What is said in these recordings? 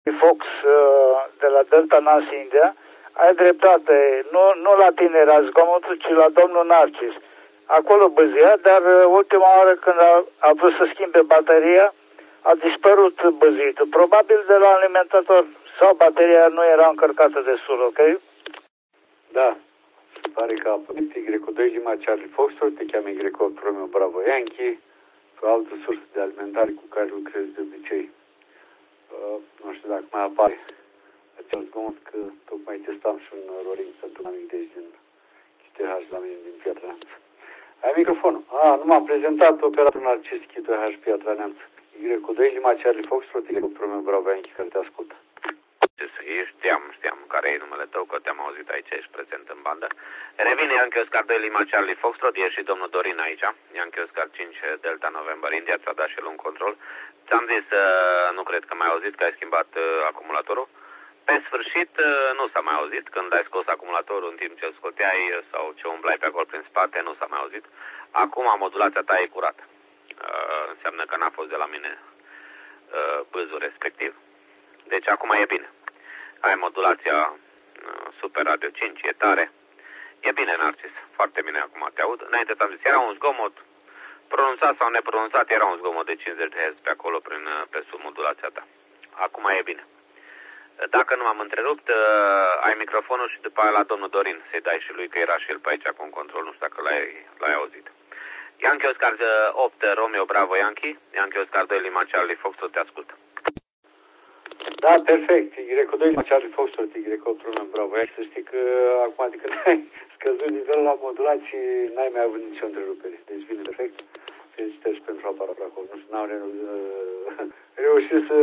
Fox de la Delta Nas India, ai dreptate, nu la tine era zgomotul, ci la domnul Narcis. Acolo băzea, dar ultima oară când a vrut să schimbe bateria, a dispărut băzuitul. Probabil de la alimentator sau bateria nu era încărcată destul, ok? Da. Pare că a apărut Y2 Lima Charlie Foxtrot, te cheamă Y8 Romeo Bravo Yankee, pe o altă sursă de alimentare cu care lucrez de obicei. Nu știu dacă mai apare acel zgomot, că tocmai testam și un roring pentru amic de aici din CTH la mine din Piatra Neamț. Ai microfonul? Nu m-am prezentat, operator Narcis CTH Piatra Neamț. Y2 Lima Charlie Foxtrot, Y8 Romeo Bravo Yankee, care te ascultă. Știam care e numele tău, că te-am auzit aici, ești prezent în bandă. Revine Yankee Oscar 2 Lima Charlie Foxtrot, e și domnul Dorin aici. Yankee Oscar 5 Delta November India, ți-a dat și el un control. Ți-am zis, nu cred că m-ai auzit, că ai schimbat acumulatorul. Pe sfârșit, nu s-a mai auzit. Când ai scos acumulatorul în timp ce îl scoteai sau ce umblai pe acolo prin spate, nu s-a mai auzit. Acum modulația ta e curată. Înseamnă că n-a fost de la mine bâzul respectiv. Deci acum e bine. Ai modulația Super Radio 5, e tare. E bine, Narcis, foarte bine acum te aud. Înainte ți-am zis, era un zgomot, pronunțat sau nepronunțat, era un zgomot de 50 de Hz pe acolo, pe sub modulația ta. Acum e bine. Dacă nu m-am întrerupt, ai microfonul și după aia la domnul Dorin să-i dai și lui, că era și el pe aici cu un control, nu știu dacă l-ai auzit. Yankee Oscar 8 Romeo Bravo Yankee, Yankee Oscar 2 Lima Charlie Foxtrot, te ascultă. Da, perfect. Y2 Lima Charlie Foxtrot, Y8 Romeo Bravo Yankee. Să știi că acum, adică n-ai scăzut nivelul la modulații, n-ai mai avut nicio întrerupere. Deci vine perfect. Felicitări pentru aparatul acolo. Nu știu, n-am reușit să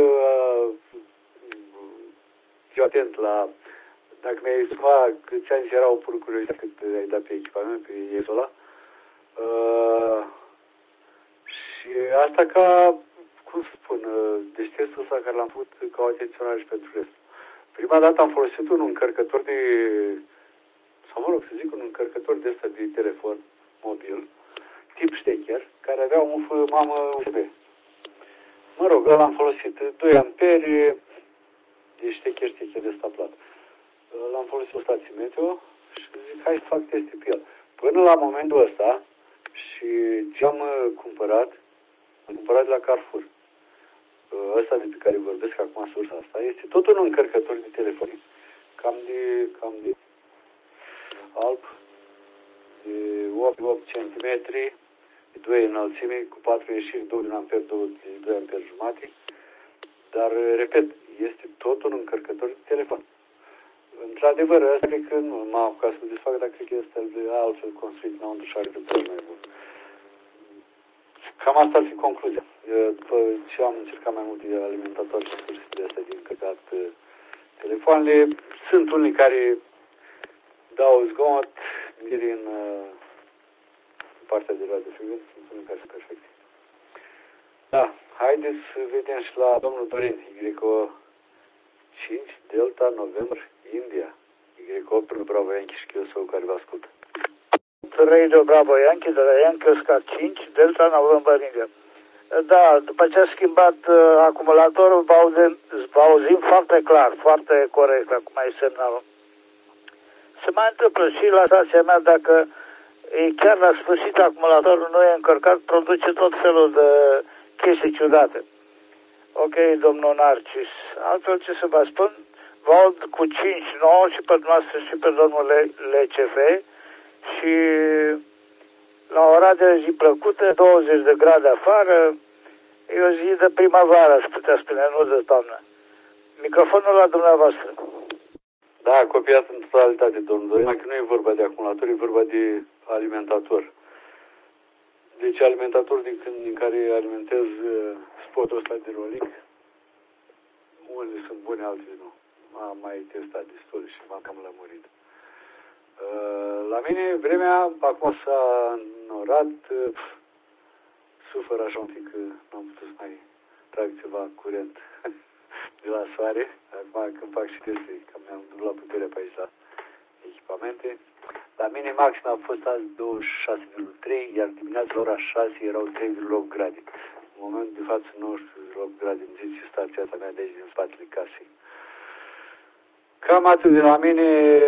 fiu atent la... Dacă mi-ai exprimat câți ani erau pur curiozitate cât ai dat pe echipament, pe iesul ăla. Și asta ca, cum să spun, deci testul ăsta care l-am făcut ca o atenționare și pentru rest. Prima dată am folosit un încărcător de, sau mă rog să zic, un încărcător de ăsta de telefon mobil, tip stecker, care avea un mamă USB. Mă rog, l-am folosit 2 amperi, de stecker de ăsta plat. L-am folosit o stație meteo și zic, hai să fac teste pe el. Până la momentul ăsta, și ce am cumpărat de la Carrefour. Ăsta de pe care vorbesc acum, sursa asta, este tot un încărcător de telefon. Cam de alb, de 8 cm, de 2 înălțime, cu 4 ieșiri, 2 ampere, 2 ampere jumate. Dar, repet, este tot un încărcător de telefon. Într-adevăr, asta cred că nu m-am apucat să desfac, dar cred că este altfel construit înăuntru și are de mai bun. Cam asta ar fi concluzia. După ce am încercat mai multe alimentatori și sursele astea de încărcat telefoanele, sunt unii care dau zgomot, din partea de radiofrecvență, sunt unii care sunt perfecte. Da, haideți să vedem și la domnul Dorin, Y5 Delta November India, Y8 Bravo Yankee și Chiosou care vă ascultă. Radio Bravo Yankee de la Yankee Oscar 5 Delta November India. Da, după ce a schimbat acumulatorul, vă auzim foarte clar, foarte corect, acum e semnalul. Se mai întâmplă și la stația mea, dacă e chiar la sfârșit acumulatorul nu e încărcat, produce tot felul de chestii ciudate. Ok, domnul Narcis. Altfel ce să vă spun, vă aud cu 5-9 și pe dumneavoastră și pe domnul LCF și la o radio zi plăcută, 20 de grade afară, e o zi de primăvară, aș putea spune, nu de toamnă. Microfonul la dumneavoastră. Da, copiat în totalitate, domnul Dorin, că nu e vorba de acumulator, e vorba de alimentator. Deci alimentator din care alimentez spotul ăsta de rolic. Unele sunt bune, altele nu. Am mai testat destul și m-am cam lămurit. La mine vremea acum s-a înnorat, sufăr așa un pic că n-am putut să mai trag ceva curent de la soare. Acum când fac și teste, că mi-am dublat puterea pe aici la echipamente. La mine maxim a fost azi 26,3, iar dimineața la ora 6 erau 3,8 grade. În momentul de față 19,8 grade, îmi zice stația asta mea de aici din spatele casei. Cam atât de la mine.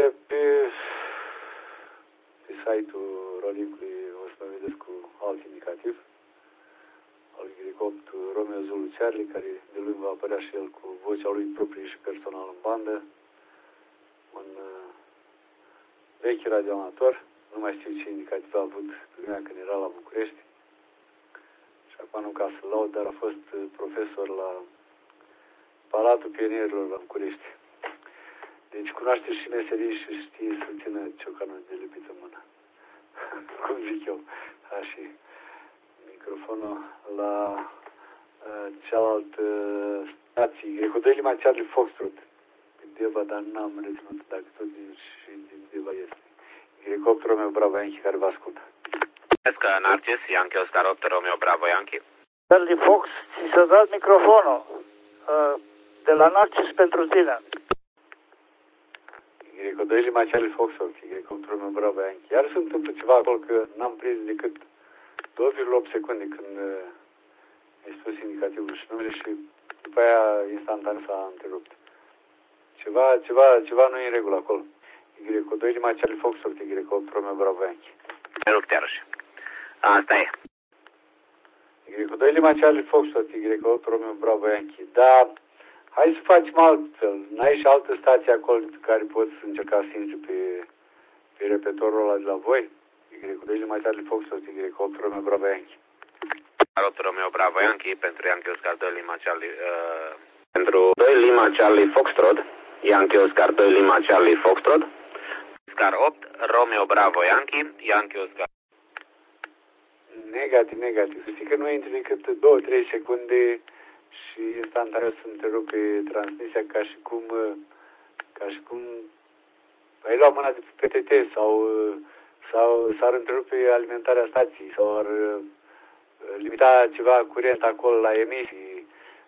Pe site-ul Rolicului o să mă vedeți cu alt indicativ. Al Y8 Romeo Zulu Charlie, care de lui va apărea și el cu vocea lui proprie și personal în bandă. Un vechi radioamator. Nu mai știu ce indicativ a avut pe vremea când era la București. Și acum nu ca să-l laud, dar a fost profesor la Palatul Pionierilor la București. Deci cunoaște și meserii și știe să țină ciocanul de lipit în mână. Cum zic eu. Și microfonul la cealaltă stație. Greco-2 Lima Charlie Foxtrot. Deva, dar n-am reținut dacă tot și din Deva este. Greco-8 Romeo Bravo Yankee care vă ascultă. Mulțumesc, Narcis, Yankee Oscar 8 Romeo Bravo Yankee. Charlie Fox, ți s-a dat microfonul de la Narcis pentru tine. Greco-2 Lima Charlie Foxtrot, Greco-8 Romeo Bravo Yankee. Iar se întâmplă ceva acolo că n-am prins decât 2,8 secunde când ai spus indicativul și numele și după aia instantaneu s-a întrerupt. Ceva nu e în regulă acolo. Y2 Lima Charlie Foxtrot, Y8 Romeo Bravo Yankee. Întrerupt iarăși. Asta e. Y2 Lima Charlie Foxtrot, Y8 Romeo Bravo Yankee. Da, hai să facem altfel. N-ai și altă stație acolo care poți încerca să intri pe repetorul ăla de la voi? Y2 Lima Charlie Foxtrot, Y8 Romeo Bravo Yankee. 8 Romeo Bravo Yankee pentru Yankee Oscar 2 Lima Charlie pentru 2 Lima Charlie Foxtrot, Yankee Oscar 2 Lima Charlie Foxtrot, Oscar 8 Romeo Bravo Yankee, Yankee Oscar. Negativ. Să știi că nu intri decât 2-3 secunde și instantaneu se întrerupe transmisia ca și cum ai luat mâna de pe PTT sau s-ar întrerupe alimentarea stației sau ar limita ceva curent acolo la emisii.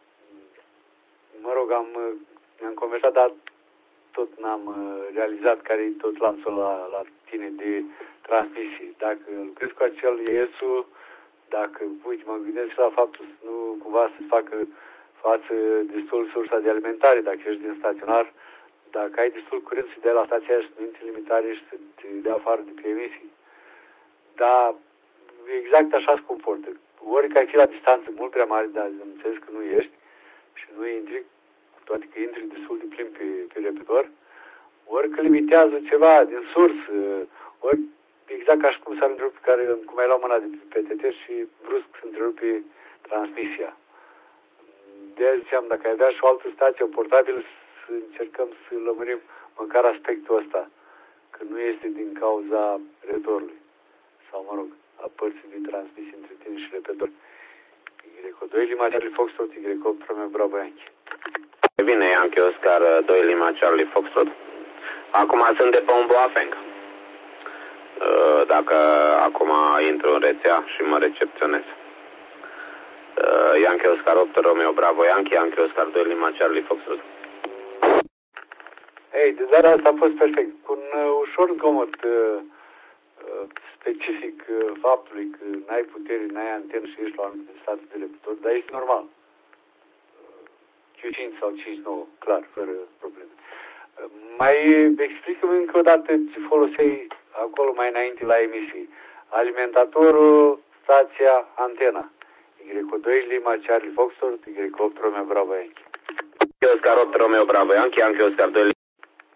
Mă rog, am conversat, dar tot n-am realizat care e tot lanțul la tine de transmisie. Dacă lucrezi cu acel ESU, dacă, uite, mă gândesc la faptul să nu cumva să facă față destul sursa de alimentare, dacă ești din staționar, dacă ai destul curent să dea la stația aia și să nu intri limitare și să te dea afară de pe emisii. Dar exact așa se comportă. Ori că ai fi la distanță mult prea mare, dar înțeles că nu ești și nu intri, cu toate că intri destul de plin pe repetor, ori că limitează ceva din sursă, ori exact ca și cum s-ar întrerupe, cum ai luat mâna de pe PTT și brusc se întrerupe transmisia. De-aia ziceam, dacă ai avea și o altă stație, o portabilă, să încercăm să lămurim măcar aspectul ăsta, că nu este din cauza repetorului, sau mă rog, a părții de transmisie între tine și repetor. Y2 Lima Charlie Foxtrot, Y8 Romeo Bravo Yankee. Bine, Yankee Oscar 2 Lima Charlie Foxtrot. Acum sunt de pe un Boafeng. Dacă acum intru în rețea și mă recepționez. Yankee Oscar 8 Romeo Bravo Yankee, Yankee Oscar 2 Lima Charlie Foxtrot. Ei, de data asta a fost perfect. Cu un ușor zgomot specific faptului că n-ai putere, n-ai antenă și ești la un status de repetor, dar este normal. Q5 sau 5.9, clar, fără probleme. Mai explică-mi încă o dată ce foloseai acolo mai înainte la emisii. Alimentatorul, stația, antena. Y2 Lima Charlie Foxtrot, Y8 Romeo Bravo Yankee. Yankee Oscar 8 Romeo Bravo Yankee, Yankee Oscar 2 Lima.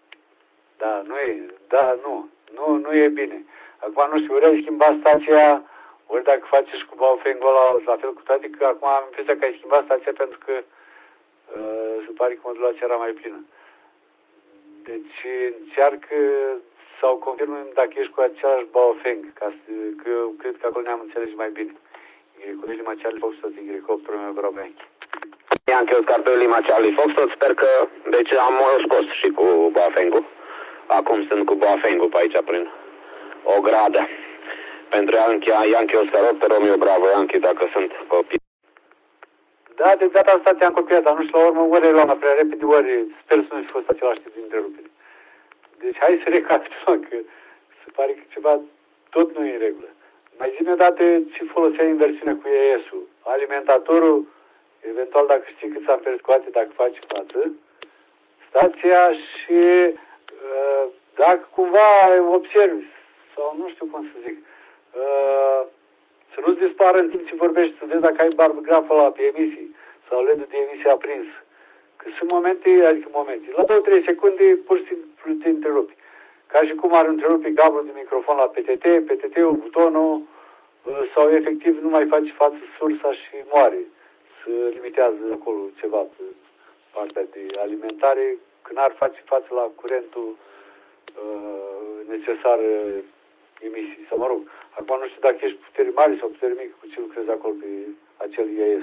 Nu e bine. Acum nu știu, ori ai schimbat stația, ori dacă faci și cu Baofeng-ul ăla, la fel cu toate, că acum am impresia că ai schimbat stația pentru că se pare că modulația era mai plină. Deci încearcă sau confirmă dacă ești cu același Baofeng, că eu cred că acolo ne-am înțeles mai bine. Y2 Lima Charlie Foxtrot, Y8 Romeo Bravo Yankee. Yankee Oscar 2 Lima Charlie Foxtrot, sper că, deci am scos și cu Baofeng-ul. Acum sunt cu Baofeng-ul pe aici prin o gradă. Pentru Yankee Oscar 8 Romeo Bravo Yankee, dacă sunt copii. Da, de data asta ți-am copiat, dar nu știu la urmă ori ai luat prea repede, ori sper să nu fi fost același tip de întrerupere. Deci hai să recapitulăm, că se pare că ceva tot nu e în regulă. Mai zi-mi odată ce foloseai în versiunea cu ES-ul. Alimentatorul, eventual dacă știi cât s-a scoate, dacă faci față, stația și dacă cumva observi, sau nu știu cum să zic, să nu-ți dispară în timp ce vorbești, să vezi dacă ai barbograful ăla pe emisii sau LED-ul de emisie aprins. Că sunt momente, la 2-3 secunde pur și simplu te întrerupi. Ca și cum ar întrerupi cablul de microfon la PTT, PTT-ul, butonul, sau efectiv nu mai faci față sursa și moare. Se limitează acolo ceva pe partea de alimentare, când ar face față la curentul necesar emisii. Sau mă rog, acum nu știu dacă ești putere mare sau putere mică cu ce lucrezi acolo pe acel IAS.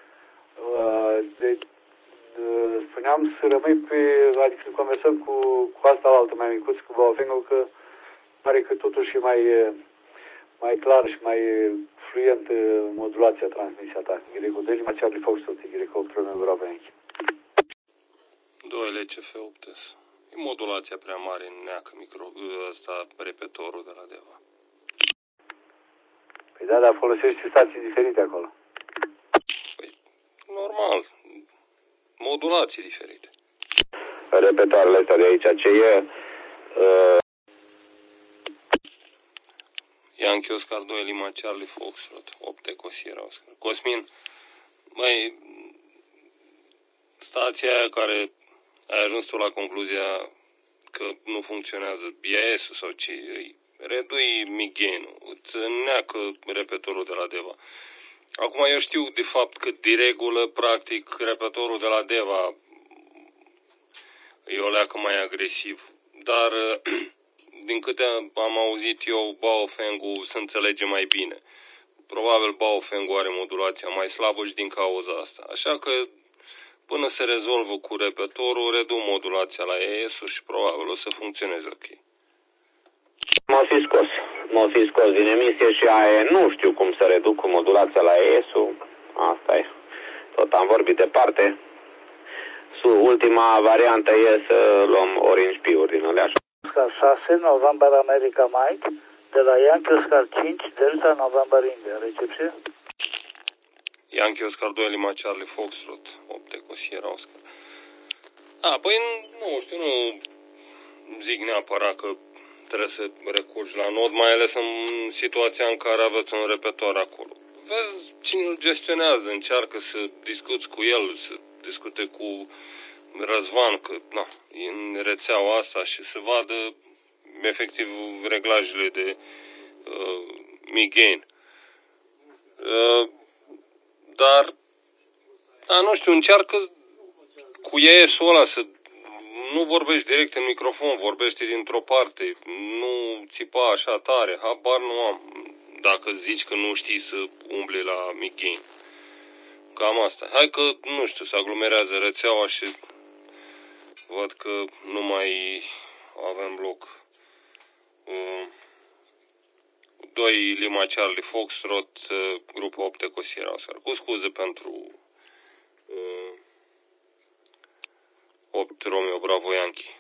Deci, spuneam să rămâi adică să conversăm cu asta la altă mai micuț, cu Baofengul, că pare că totuși e mai clar și mai fluent modulația transmisia ta. Greco de Lima Charlie Foxtrot, Greco Romeo Bravo Yankee. 2 LCF-8. E modulația prea mare în neacă repetorul de la Deva. Păi da, dar folosești stații diferite acolo. Păi, normal. Modulații diferite. Repetoarele astea de aici, ce e? Yankee Oscar 2 Lima Charlie Foxtrot 8 Eco Sierra Oscar. Cosmin, băi, stația aia care ai ajuns tu la concluzia că nu funcționează IAS-ul sau ce, redui migain-ul, îți neacă repetorul de la Deva. Acum eu știu de fapt că de regulă, practic, repetorul de la Deva e o leacă mai agresiv, dar din câte am auzit eu, Baofeng-ul se înțelege mai bine. Probabil Baofeng-ul are modulația mai slabă și din cauza asta. Așa că până se rezolvă cu repetorul, redu modulația la ES-ul și probabil o să funcționeze ok. M-au fi scos din emisie și aia nu știu cum să reduc cu modulația la ES-ul. Asta e. Tot am vorbit departe. Ultima variantă e să luăm Orange P-uri din alea. Oscar 6, November America Mike, de la Yankee Oscar 5, Delta November India. Recepție? Yankee Oscar 2 Lima Charlie Foxtrot 8 Eco Sierra Oscar. Păi nu știu, nu zic neapărat că trebuie să recurgi la nod, mai ales în situația în care aveți un repetor acolo. Vezi cine îl gestionează, încearcă să discuți cu el, să discute cu Răzvan, că e în rețeaua asta și să vadă efectiv reglajele de migain. Dar nu știu, încearcă cu ES-ul ăla să nu vorbești direct în microfon, vorbește dintr-o parte, nu țipa așa tare, habar nu am, dacă zici că nu știi să umbli la migain. Cam asta. Hai că, nu știu, se aglomerează rețeaua și văd că nu mai avem loc. 2 Lima Charlie Foxtrot, grupul 8 Eco Sierra Oscar. Cu scuze pentru 8 Romeo Bravo Yankee.